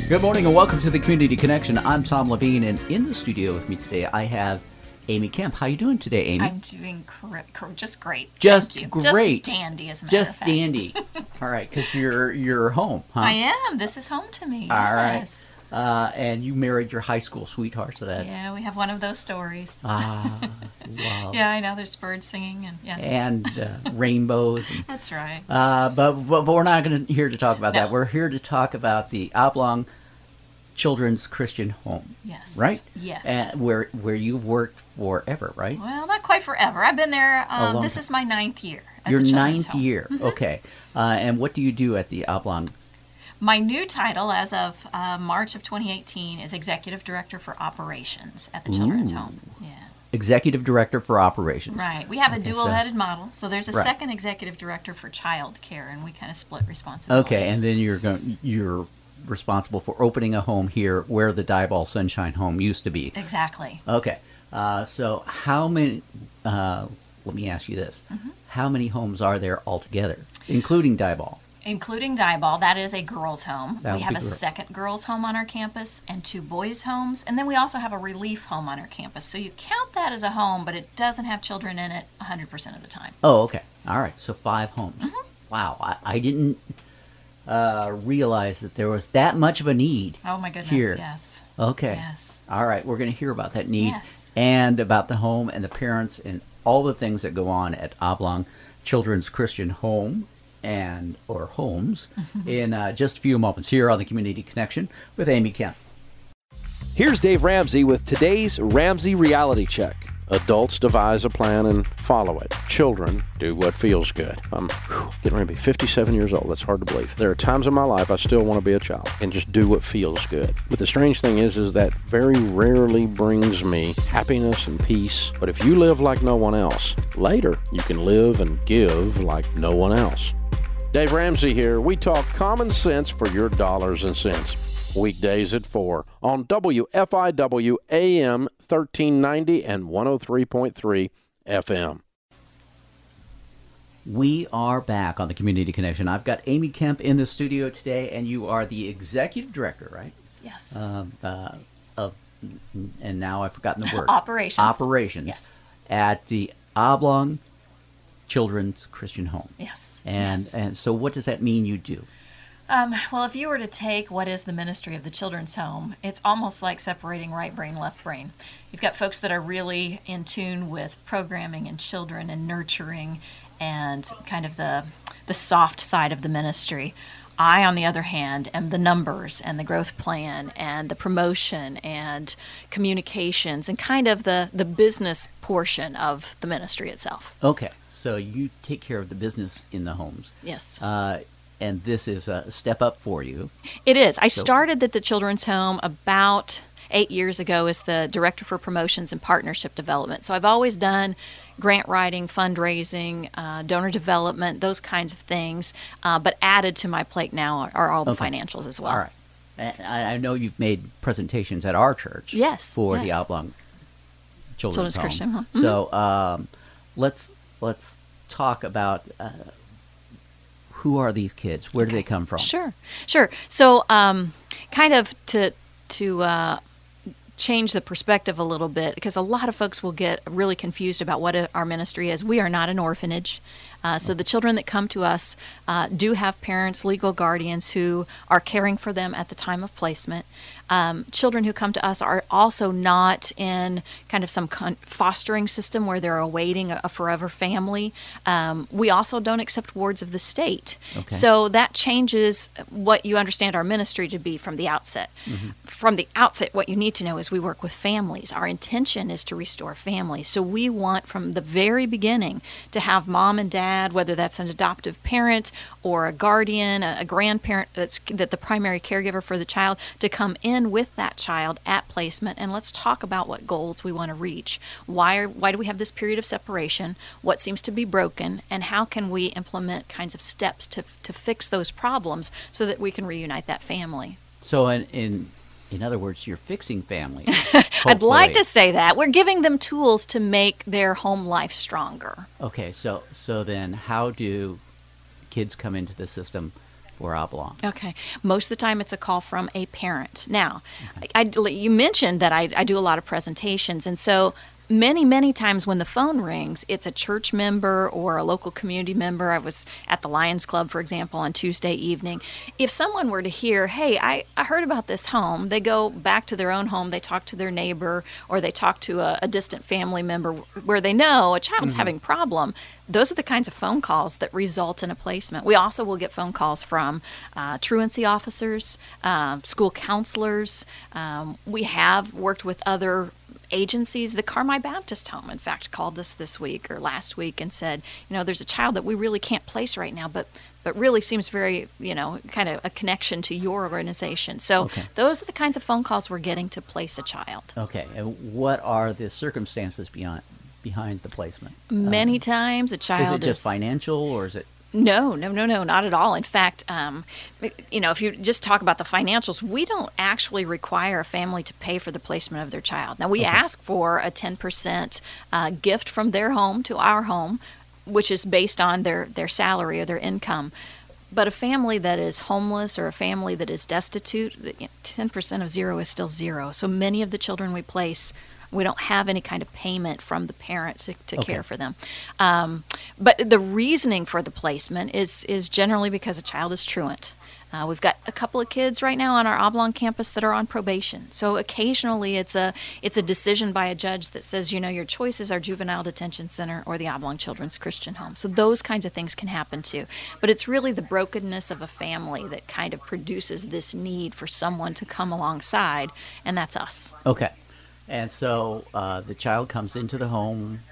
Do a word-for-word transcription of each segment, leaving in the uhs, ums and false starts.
Good morning and welcome to the Community Connection. I'm Tom Levine, and in the studio with me today I have Amy Kemp. How are you doing today, Amy? I'm doing cor- cor- just great. Just Thank you. great. Just dandy, as a matter Just of fact. dandy. All right, because you're you're home, huh? I am. This is home to me. All right. Yes. Uh, and you married your high school sweetheart, so that. Yeah, we have one of those stories. Ah, wow. Yeah, I know. There's birds singing and yeah. And uh, rainbows. And, That's right. uh, but, but but we're not going to here to talk about No. that. We're here to talk about the Oblong Children's Christian Home. Yes. Right? Yes. Uh, where where you've worked forever, right? Well, not quite forever. I've been there. A Um, long this time. is my ninth year. At Your the Children's ninth Home. year. Mhm. Okay. Uh, and what do you do at the Oblong? My new title, as of uh, March of twenty eighteen, is Executive Director for Operations at the Children's Ooh. Home. Yeah. Executive Director for Operations. Right. We have a Okay, so- dual-headed model, so there's a Right. second executive director for child care, and we kind of split responsibilities. Okay, and then you're going you're responsible for opening a home here where the Diboll Sunshine Home used to be. Exactly. Okay. Uh, so how many uh, let me ask you this. Mm-hmm. How many homes are there altogether, including Diboll? Including Diboll, that is a girls' home. That we would have be a girl- second girls' home on our campus and two boys' homes, and then we also have a relief home on our campus. So you count that as a home, but it doesn't have children in it one hundred percent of the time. Oh, okay. All right. So five homes. Mm-hmm. Wow. I, I didn't uh, realize that there was that much of a need. Oh my goodness, Here. yes. Okay. Yes. All right. We're going to hear about that need Yes. and about the home and the parents and all the things that go on at Oblong Children's Christian Home and or homes in uh, just a few moments here on the Community Connection with Amy Kemp. Here's Dave Ramsey with today's Ramsey Reality Check. Adults devise a plan and follow it. Children do what feels good. I'm whew, getting ready to be fifty-seven years old. That's hard to believe. There are times in my life I still want to be a child and just do what feels good. But the strange thing is, is that very rarely brings me happiness and peace. But if you live like no one else, later you can live and give like no one else. Dave Ramsey here. We talk common sense for your dollars and cents. Weekdays at four on W F I W A M thirteen ninety and one oh three point three F M. We are back on the Community Connection. I've got Amy Kemp in the studio today, and you are the executive director, right? Yes. Um, uh, of, and now I've forgotten the word. Operations. Operations. Yes. At the Oblong Children's Christian Home. Yes. And yes. and so what does that mean you do? Um, well, if you were to take what is the ministry of the Children's Home, it's almost like separating right brain, left brain. You've got folks that are really in tune with programming and children and nurturing and kind of the the soft side of the ministry. I, on the other hand, am the numbers and the growth plan and the promotion and communications and kind of the, the business portion of the ministry itself. Okay, so you take care of the business in the homes. Yes. Uh, and this is a step up for you. It is. I So- started at the Children's Home about eight years ago as the Director for Promotions and Partnership Development. So I've always done grant writing, fundraising, uh, donor development, those kinds of things. Uh, but added to my plate now are, are all the Okay. financials as well. All right. And I I know you've made presentations at our church. Yes, For the yes. Oblong Children's, Children's Home. Christian Home. Mhm. So um, let's let's talk about uh, who are these kids? Where do they come from? Sure, sure. So, um, kind of to to uh, change the perspective a little bit, because a lot of folks will get really confused about what our ministry is. We are not an orphanage. Uh, so the children that come to us uh, do have parents, legal guardians who are caring for them at the time of placement. Um, children who come to us are also not in kind of some con- fostering system where they're awaiting a, a forever family. Um, we also don't accept wards of the state. Okay. So that changes what you understand our ministry to be from the outset. Mm-hmm. From the outset, what you need to know is we work with families. Our intention is to restore families. So we want from the very beginning to have mom and dad, whether that's an adoptive parent or a guardian, a, a grandparent that's that the primary caregiver for the child, to come in with that child at placement, and let's talk about what goals we want to reach. Why are, why do we have this period of separation? What seems to be broken, and how can we implement kinds of steps to to fix those problems so that we can reunite that family? So in in in other words, you're fixing families. I'd like to hopefully. say that. We're giving them tools to make their home life stronger. Okay, so so then how do kids come into the system for Oblong? Okay. Most of the time it's a call from a parent. Now, I, I- you mentioned that I, I do a lot of presentations, and so many, many times when the phone rings, it's a church member or a local community member. I was at the Lions Club, for example, on Tuesday evening. If someone were to hear, hey, I, I heard about this home, they go back to their own home, they talk to their neighbor, or they talk to a, a distant family member where they know a child's having a problem. Those are the kinds of phone calls that result in a placement. We also will get phone calls from uh, truancy officers, um, school counselors. Um, we have worked with other agencies. The Carmi Baptist Home, in fact, called us this week or last week and said, you know, there's a child that we really can't place right now, but but really seems very, you know, kind of a connection to your organization. So Okay. those are the kinds of phone calls we're getting to place a child. Okay, and what are the circumstances beyond behind the placement? Many Um, times a child is it just is financial, or is it? No, no, no, no, not at all. In fact, um, you know, if you just talk about the financials, we don't actually require a family to pay for the placement of their child. Now, we Okay. ask for a ten percent uh, gift from their home to our home, which is based on their, their salary or their income. But a family that is homeless or a family that is destitute, ten percent of zero is still zero. So many of the children we place, we don't have any kind of payment from the parent to, to Okay. care for them. Um, but the reasoning for the placement is is generally because a child is truant. Uh, we've got a couple of kids right now on our Oblong campus that are on probation. So occasionally it's a it's a decision by a judge that says, you know, your choice is our juvenile detention center or the Oblong Children's Christian Home. So those kinds of things can happen too. But it's really the brokenness of a family that kind of produces this need for someone to come alongside, and that's us. Okay, and so uh, the child comes into the home,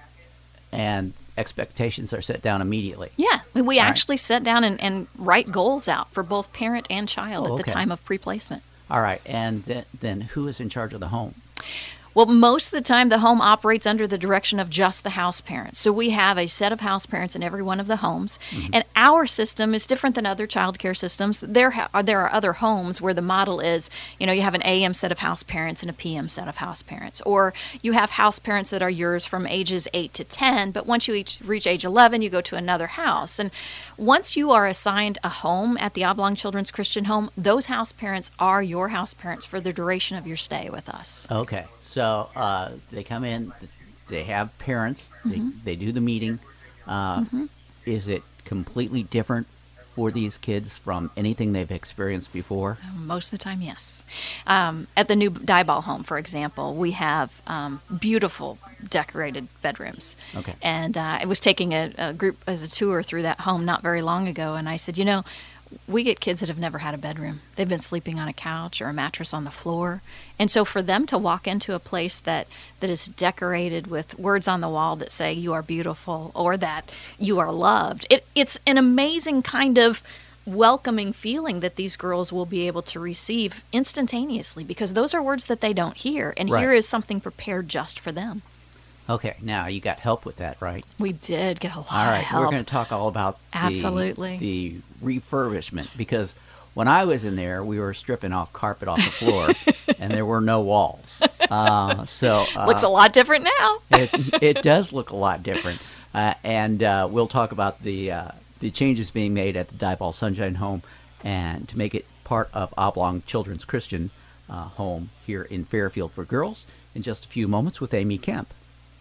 and expectations are set down immediately. Yeah, we, we All right. actually sit down and, and write goals out for both parent and child Oh, at the okay. time of pre-placement. All right, and th- then who is in charge of the home? Well, most of the time the home operates under the direction of just the house parents. So we have a set of house parents in every one of the homes. And our system is different than other child care systems. There, ha- there are other homes where the model is, you know, you have an A M set of house parents and a P M set of house parents. Or you have house parents that are yours from ages eight to ten, but once you each reach age eleven, you go to another house. And once you are assigned a home at the Oblong Children's Christian Home, those house parents are your house parents for the duration of your stay with us. Okay, so uh, they come in, they have parents, they, they do the meeting. Uh, Is it completely different for these kids from anything they've experienced before? Most of the time, yes. Um, at the new Dieball home, for example, we have um, beautiful decorated bedrooms. Okay. And uh, I was taking a, a group as a tour through that home not very long ago, and I said, you know, we get kids that have never had a bedroom. They've been sleeping on a couch or a mattress on the floor. And so for them to walk into a place that, that is decorated with words on the wall that say you are beautiful or that you are loved, it, it's an amazing kind of welcoming feeling that these girls will be able to receive instantaneously, because those are words that they don't hear. And Right. here is something prepared just for them. Okay, now you got help with that, right? We did get a lot All right, of help. we're going to talk all about the, Absolutely. the refurbishment, because when I was in there, we were stripping off carpet off the floor, and there were no walls. Uh, so uh, Looks a lot different now. it, it does look a lot different, uh, and uh, we'll talk about the uh, the changes being made at the Dieball Sunshine Home, and to make it part of Oblong Children's Christian uh, Home here in Fairfield for girls in just a few moments with Amy Kemp.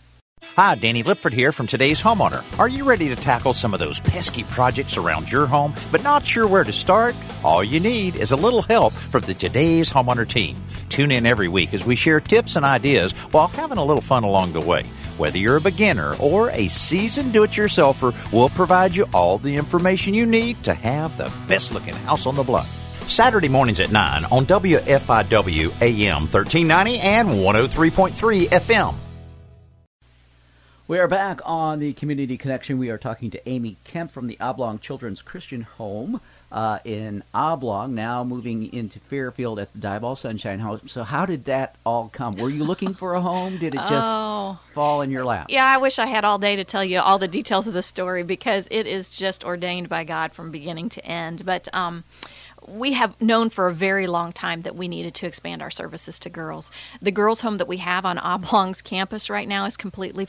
Hi, Danny Lipford here from Today's Homeowner. Are you ready to tackle some of those pesky projects around your home, but not sure where to start? All you need is a little help from the Today's Homeowner team. Tune in every week as we share tips and ideas while having a little fun along the way. Whether you're a beginner or a seasoned do-it-yourselfer, we'll provide you all the information you need to have the best-looking house on the block. Saturday mornings at nine on W F I W A M thirteen ninety and one oh three point three F M. We are back on the Community Connection. We are talking to Amy Kemp from the Oblong Children's Christian Home uh, in Oblong, now moving into Fairfield at the Dieball Sunshine Home. So how did that all come? Were you looking for a home? Did it just Oh. fall in your lap? Yeah, I wish I had all day to tell you all the details of the story, because it is just ordained by God from beginning to end. But um, we have known for a very long time that we needed to expand our services to girls. The girls' home that we have on Oblong's campus right now is completely full,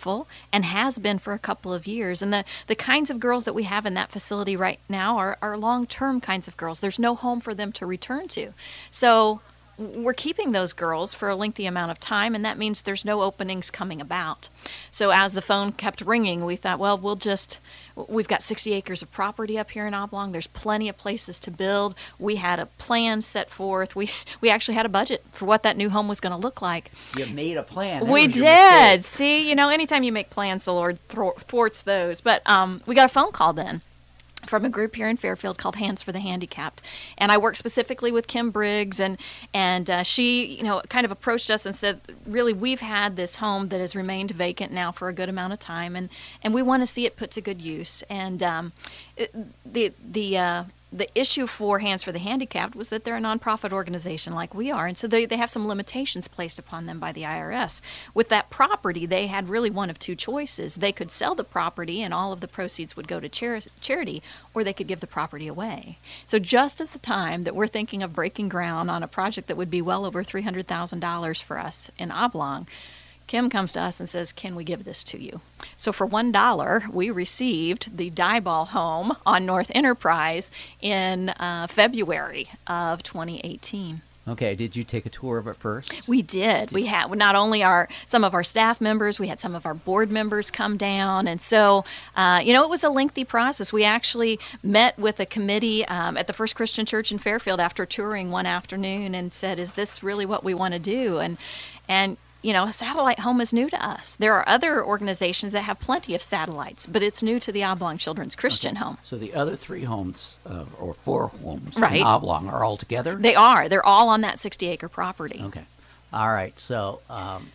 and has been for a couple of years. And the, the kinds of girls that we have in that facility right now are, are long-term kinds of girls. There's no home for them to return to. So we're keeping those girls for a lengthy amount of time, and that means there's no openings coming about. So as the phone kept ringing, we thought, well, we'll just, we've got sixty acres of property up here in Oblong. There's plenty of places to build. We had a plan set forth. We we actually had a budget for what that new home was going to look like. You made a plan. That We was your did. mistake. See, you know, anytime you make plans, the Lord thwar- thwarts those. But um, we got a phone call then from a group here in Fairfield called Hands for the Handicapped. And I work specifically with Kim Briggs, and and uh, she, you know, kind of approached us and said, really, we've had this home that has remained vacant now for a good amount of time, and, and we want to see it put to good use. And um, it, the the uh, the issue for Hands for the Handicapped was that they're a nonprofit organization like we are, and so they, they have some limitations placed upon them by the I R S. With that property, they had really one of two choices. They could sell the property and all of the proceeds would go to chari- charity, or they could give the property away. So just at the time that we're thinking of breaking ground on a project that would be well over three hundred thousand dollars for us in Oblong, Kim comes to us and says, can we give this to you? So for one dollar, we received the Dieball home on North Enterprise in uh, February of twenty eighteen. Okay, did you take a tour of it first? We did. We had not only our some of our staff members, we had some of our board members come down, and so uh, you know, it was a lengthy process. We actually met with a committee um, at the First Christian Church in Fairfield after touring one afternoon and said, "Is this really what we want to do?" And and you know, a satellite home is new to us. There are other organizations that have plenty of satellites, but it's new to the Oblong Children's Christian Okay. Home. So the other three homes, uh, or four homes Right. in Oblong, are all together? They are. They're all on that sixty acre property. Okay. All right. So, um,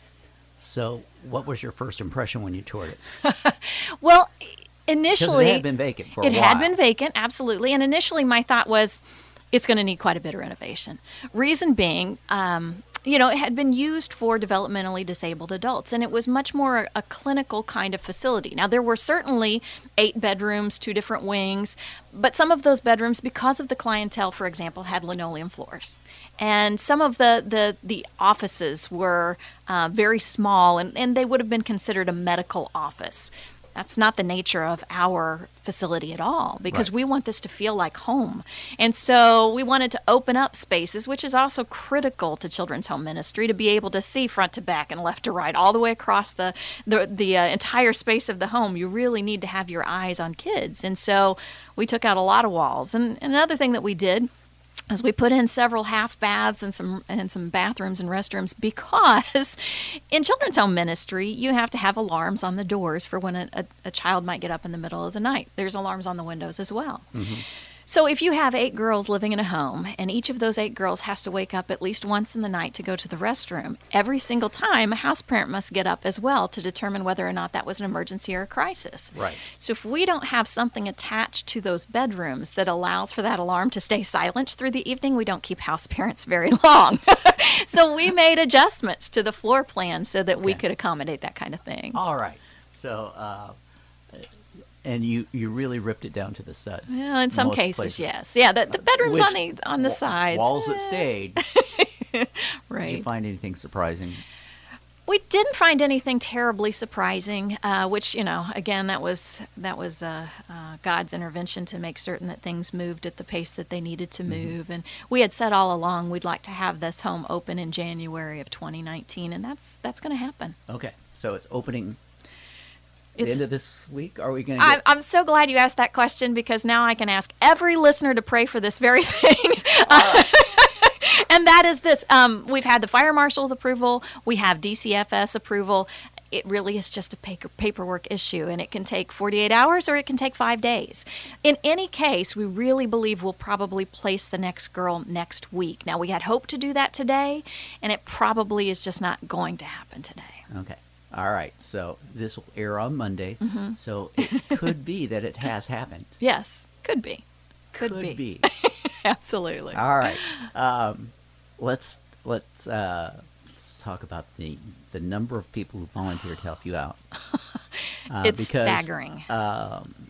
so what was your first impression when you toured it? Well, Because initially, it had been vacant for a it while. had been vacant, absolutely. And initially, my thought was, it's going to need quite a bit of renovation. Reason being, um, you know, it had been used for developmentally disabled adults, and it was much more a, a clinical kind of facility. Now, there were certainly eight bedrooms, two different wings, but some of those bedrooms, because of the clientele, for example, had linoleum floors. And some of the, the, the offices were uh, very small, and, and they would have been considered a medical office. That's not the nature of our facility at all, because Right. we want this to feel like home. And so we wanted to open up spaces, which is also critical to children's home ministry, to be able to see front to back and left to right, all the way across the, the, the uh, entire space of the home. You really need to have your eyes on kids. And so we took out a lot of walls. And, and another thing that we did as we put in several half baths and some and some bathrooms and restrooms, because in children's home ministry, you have to have alarms on the doors for when a, a, a child might get up in the middle of the night. There's alarms on the windows as well. Mm-hmm. So if you have eight girls living in a home, and each of those eight girls has to wake up at least once in the night to go to the restroom, every single time a house parent must get up as well to determine whether or not that was an emergency or a crisis. Right. So if we don't have something attached to those bedrooms that allows for that alarm to stay silent through the evening, we don't keep house parents very long. So we made adjustments to the floor plan so that we Okay. could accommodate that kind of thing. All right. So, uh, and you, you really ripped it down to the studs. Yeah, in some most cases, places. yes. Yeah, the, the bedrooms Which on the on the wa- sides. Walls that eh, stayed. Did right. you find anything surprising? We didn't find anything terribly surprising, uh, which, you know, again, that was that was uh, uh, God's intervention to make certain that things moved at the pace that they needed to move. And we had said all along we'd like to have this home open in January of twenty nineteen, and that's that's going to happen. Okay. So it's opening the It's, end of this week? Are we going to I'm, get... I'm so glad you asked that question, because now I can ask every listener to pray for this very thing. And that is this. Um, we've had the fire marshal's approval. We have D C F S approval. It really is just a paper, paperwork issue, and it can take forty-eight hours or it can take five days. In any case, we really believe we'll probably place the next girl next week. Now, we had hoped to do that today, and it probably is just not going to happen today. Okay. All right. So this will air on Monday. Mm-hmm. So it could be that it has happened. Yes, could be. Could, Could be. be. Absolutely. All right. Um, let's let's uh, let's talk about the the number of people who volunteered to help you out. Uh, It's because, staggering. Um,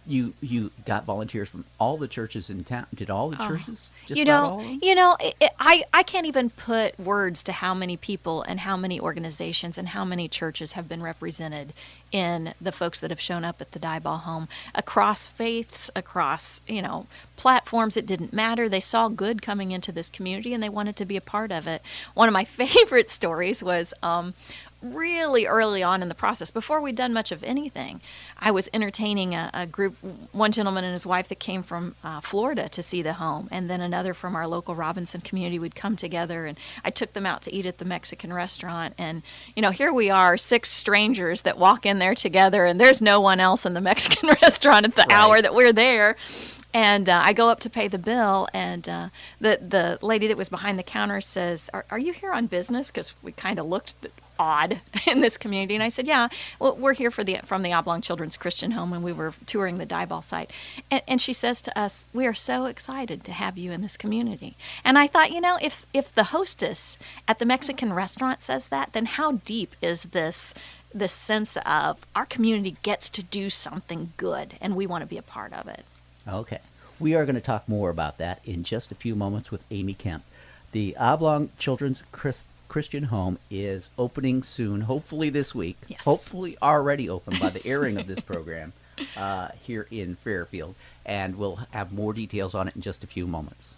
you you got volunteers from all the churches in town. Did all the Oh. churches? Just you about know, all of them? you know, it, it, I I can't even put words to how many people and how many organizations and how many churches have been represented in the folks that have shown up at the Diboll home across faiths, across you know platforms. It didn't matter. They saw good coming into this community and they wanted to be a part of it. One of my favorite stories was. Um, really early on in the process, before we'd done much of anything, I was entertaining a, a group, one gentleman and his wife that came from uh, Florida to see the home, and then another from our local Robinson community would come together, and I took them out to eat at the Mexican restaurant, and, you know, here we are, six strangers that walk in there together, and there's no one else in the Mexican restaurant at the Right. hour that we're there. And uh, I go up to pay the bill, and uh, the the lady that was behind the counter says, "Are, are you here on business?" Because we kind of looked odd in this community. And I said, "Yeah, well, we're here for the from the Oblong Children's Christian Home, and we were touring the Diboll site." And, and she says to us, "We are so excited to have you in this community." And I thought, you know, if if the hostess at the Mexican restaurant says that, then how deep is this? This sense of our community gets to do something good, and we want to be a part of it. Okay. We are going to talk more about that in just a few moments with Amy Kemp. The Oblong Children's Chris, Christian Home is opening soon, hopefully this week. Yes. Hopefully already open by the airing of this program uh, here in Fairfield. And we'll have more details on it in just a few moments.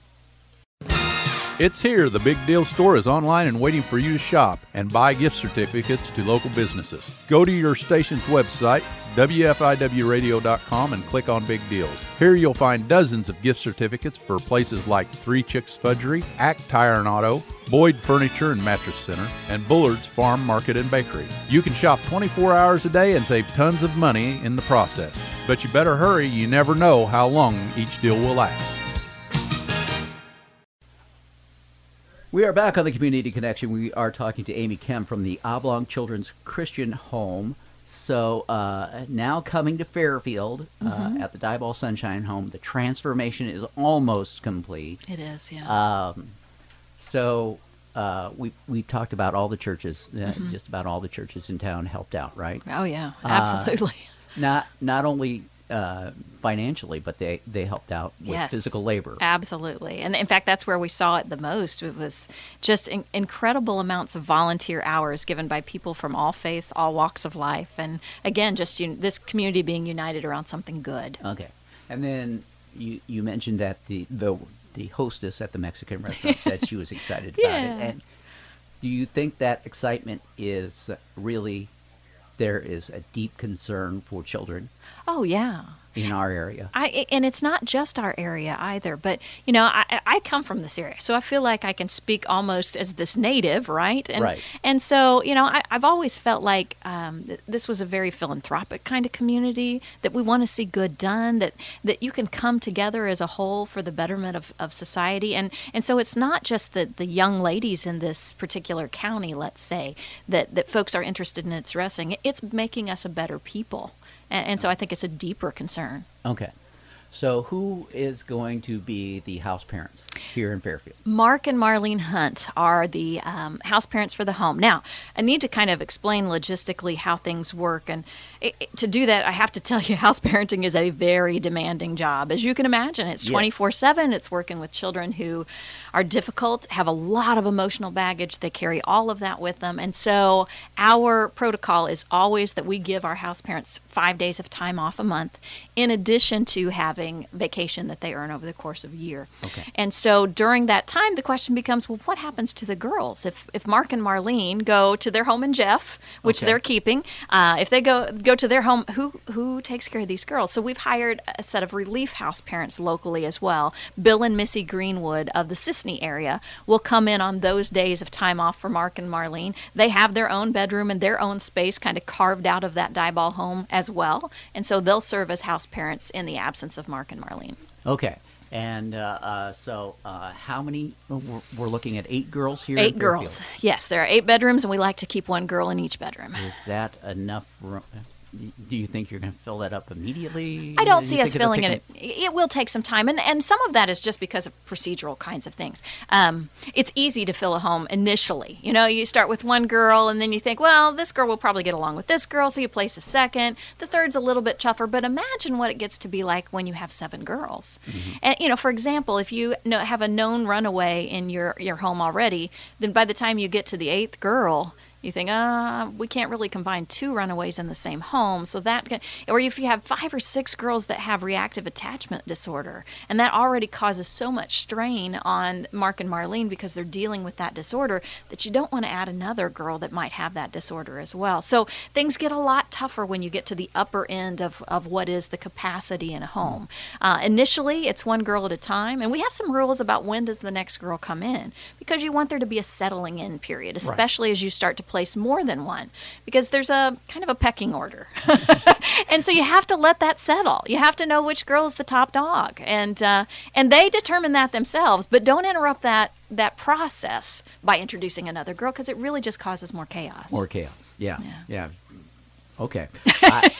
It's here. The Big Deal Store is online and waiting for you to shop and buy gift certificates to local businesses. Go to your station's website, W F I W radio dot com, and click on Big Deals. Here you'll find dozens of gift certificates for places like Three Chicks Fudgery, Act Tire and Auto, Boyd Furniture and Mattress Center, and Bullard's Farm Market and Bakery. You can shop twenty-four hours a day and save tons of money in the process. But you better hurry. You never know how long each deal will last. We are back on the Community Connection. We are talking to Amy Kemp from the Oblong Children's Christian Home. So uh, now coming to Fairfield uh, Mm-hmm. at the Diboll Sunshine Home, the transformation is almost complete. It is, yeah. Um, so uh, we we talked about all the churches, uh, Mm-hmm. just about all the churches in town helped out, right? oh, yeah, uh, absolutely. Not not only uh, financially, but they, they helped out with Yes. physical labor. Absolutely. And in fact, that's where we saw it the most. It was just in- incredible amounts of volunteer hours given by people from all faiths, all walks of life. And again, just un- this community being united around something good. Okay, and then you you mentioned that the the the hostess at the Mexican restaurant said she was excited about Yeah. it. And do you think that excitement is really there is a deep concern for children Oh, yeah. in our area? I, and it's not just our area either, but you know, I, I come from this area, so I feel like I can speak almost as this native, right? And, Right. And so, you know, I, I've always felt like um, th- this was a very philanthropic kind of community, that we want to see good done, that that you can come together as a whole for the betterment of, of society, and and so it's not just the the young ladies in this particular county, let's say, that that folks are interested in addressing. It's making us a better people. And, and so I think it's a deeper concern. Okay, so who is going to be the house parents here in Fairfield? Mark and Marlene Hunt are the um, house parents for the home. Now, I need to kind of explain logistically how things work. And it, it- to do that, I have to tell you, house parenting is a very demanding job. As you can imagine, it's Yes. twenty-four seven. It's working with children who are difficult, have a lot of emotional baggage. They carry all of that with them. And so our protocol is always that we give our house parents five days of time off a month, in addition to having vacation that they earn over the course of a year. Okay. And so during that time, the question becomes, well, what happens to the girls? If if Mark and Marlene go to their home in Jeff, which Okay. they're keeping, uh, if they go go to their home, who who takes care of these girls? So we've hired a set of relief house parents locally as well. Bill and Missy Greenwood of the Sisney area will come in on those days of time off for Mark and Marlene. They have their own bedroom and their own space kind of carved out of that Diboll home as well. And so they'll serve as house parents in the absence of Mark and Marlene. Okay, and uh, uh, so uh, how many? We're, we're looking at eight girls here. Eight in girls. Fairfield. Yes, there are eight bedrooms, and we like to keep one girl in each bedroom. Is that enough room? do you think you're going to fill that up immediately? I don't Do see you us think it'll filling take it. It will take some time, and, and some of that is just because of procedural kinds of things. Um, it's easy to fill a home initially. You know, you start with one girl, and then you think, well, this girl will probably get along with this girl, so you place a second. The third's a little bit tougher, but imagine what it gets to be like when you have seven girls. Mm-hmm. And, you know, for example, if you know, have a known runaway in your, your home already, then by the time you get to the eighth girl, you think, ah, uh, we can't really combine two runaways in the same home. So that, can, or if you have five or six girls that have reactive attachment disorder, and that already causes so much strain on Mark and Marlene because they're dealing with that disorder, that you don't want to add another girl that might have that disorder as well. So things get a lot tougher when you get to the upper end of, of what is the capacity in a home. Uh, initially, it's one girl at a time, and we have some rules about when does the next girl come in, because you want there to be a settling in period, especially right. as you start to place more than one, because there's a kind of a pecking order. And so you have to let that settle. You have to know which girl is the top dog, and uh, and they determine that themselves, but don't interrupt that that process by introducing another girl, because it really just causes more chaos. More chaos. Yeah. Yeah. yeah. Okay. I,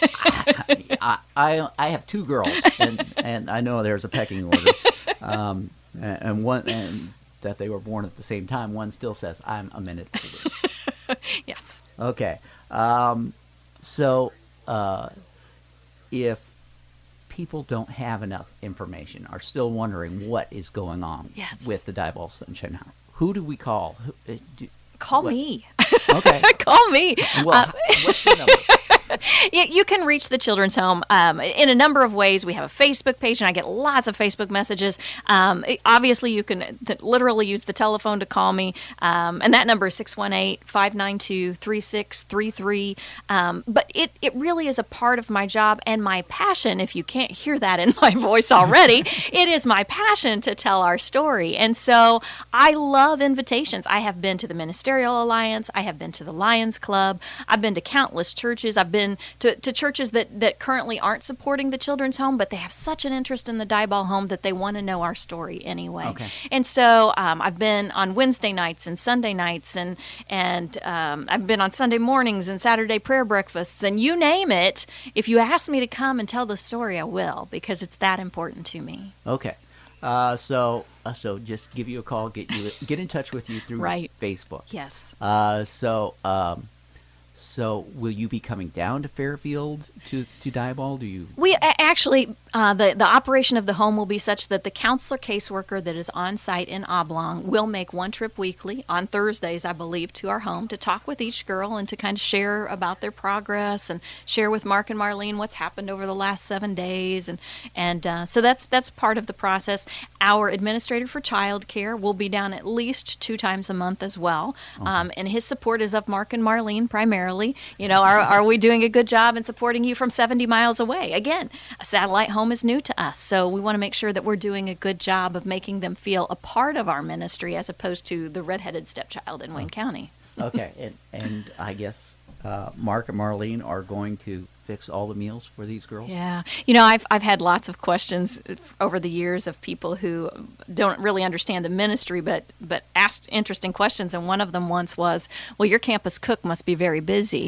I, I I have two girls, and, and I know there's a pecking order, um, and one and that they were born at the same time. One still says, "I'm a minute older." Yes. Okay. Um, so, uh, if people don't have enough information, are still wondering what is going on yes. with the Diboll Sunshine House, who do we call? Who, uh, do, call what? me. Okay. Call me. Well, uh, what's your number? You, you can reach the Children's Home um, in a number of ways. We have a Facebook page, and I get lots of Facebook messages. Um, it, obviously, you can th- literally use the telephone to call me, um, and that number is six one eight, five nine two, three six three three. Um, but it, it really is a part of my job and my passion. If you can't hear that in my voice already, it is my passion to tell our story. And so I love invitations. I have been to the Ministerial Alliance. I have been to the Lions Club. I've been to countless churches. I've been To, to churches that, that currently aren't supporting the Children's Home, but they have such an interest in the Diboll Home that they want to know our story anyway. Okay. And so um, I've been on Wednesday nights and Sunday nights, and and um, I've been on Sunday mornings and Saturday prayer breakfasts, and you name it. If you ask me to come and tell the story, I will, because it's that important to me. Okay. Uh, so uh, so just give you a call, get you get in touch with you through right. Facebook. Yes. Uh, so. Um, So will you be coming down to Fairfield to, to Diboll? Do you? We uh, actually, uh, the, the operation of the home will be such that the counselor caseworker that is on site in Oblong will make one trip weekly on Thursdays, I believe, to our home to talk with each girl and to kind of share about their progress and share with Mark and Marlene what's happened over the last seven days. And, and uh, so that's that's part of the process. Our administrator for child care will be down at least two times a month as well. Okay. Um, and his support is of Mark and Marlene primarily. You know, are are we doing a good job in supporting you from seventy miles away? Again, a satellite home is new to us, so we want to make sure that we're doing a good job of making them feel a part of our ministry as opposed to the redheaded stepchild in Wayne County. Okay, and, and I guess uh, Mark and Marlene are going to fix all the meals for these girls? Yeah. You know, I've I've had lots of questions over the years of people who don't really understand the ministry, but but asked interesting questions. And one of them once was, well, your campus cook must be very busy.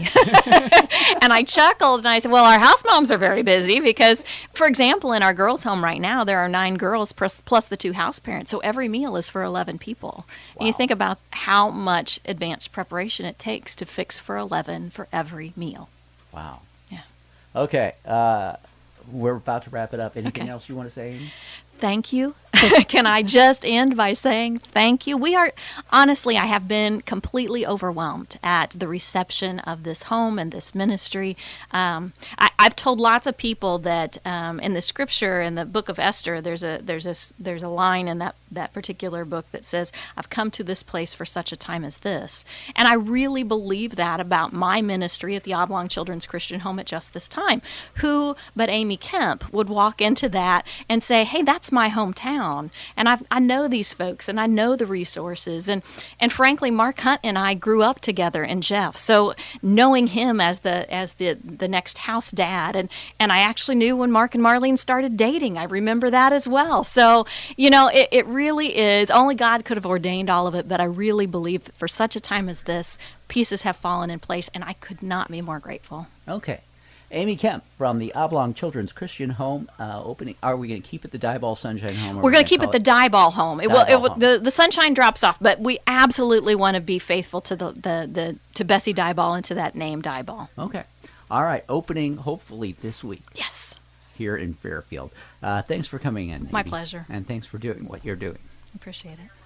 And I chuckled and I said, well, our house moms are very busy because, for example, in our girls' home right now, there are nine girls plus, plus the two house parents. So every meal is for eleven people. Wow. And you think about how much advanced preparation it takes to fix for eleven for every meal. Wow. Yeah. Okay. Uh, we're about to wrap it up. Anything Okay. else you want to say, Amy? Thank you. Can I just end by saying thank you? We are, honestly, I have been completely overwhelmed at the reception of this home and this ministry. Um, I, I've told lots of people that um, in the scripture, in the book of Esther, there's a there's a there's a line in that that particular book that says, "I've come to this place for such a time as this," and I really believe that about my ministry at the Oblong Children's Christian Home at just this time. Who but Amy Kemp would walk into that and say, "Hey, that's my hometown." And I I know these folks, and I know the resources, and and frankly, Mark Hunt and I grew up together in Jeff. So knowing him as the as the the next house dad, and and I actually knew when Mark and Marlene started dating. I remember that as well. So you know, it, it really is only God could have ordained all of it. But I really believe that for such a time as this, pieces have fallen in place, and I could not be more grateful. Okay. Amy Kemp from the Oblong Children's Christian Home uh, opening. Are we going to keep it the Diboll Sunshine Home? We're going to keep it the Diboll Home. It will, it Diboll will, Home. the the sunshine drops off, but we absolutely want to be faithful to the, the, the to Bessie Diboll and to that name Diboll. Okay. All right. Opening hopefully this week Yes, here in Fairfield. Uh, thanks for coming in. my Amy. pleasure. And thanks for doing what you're doing. Appreciate it.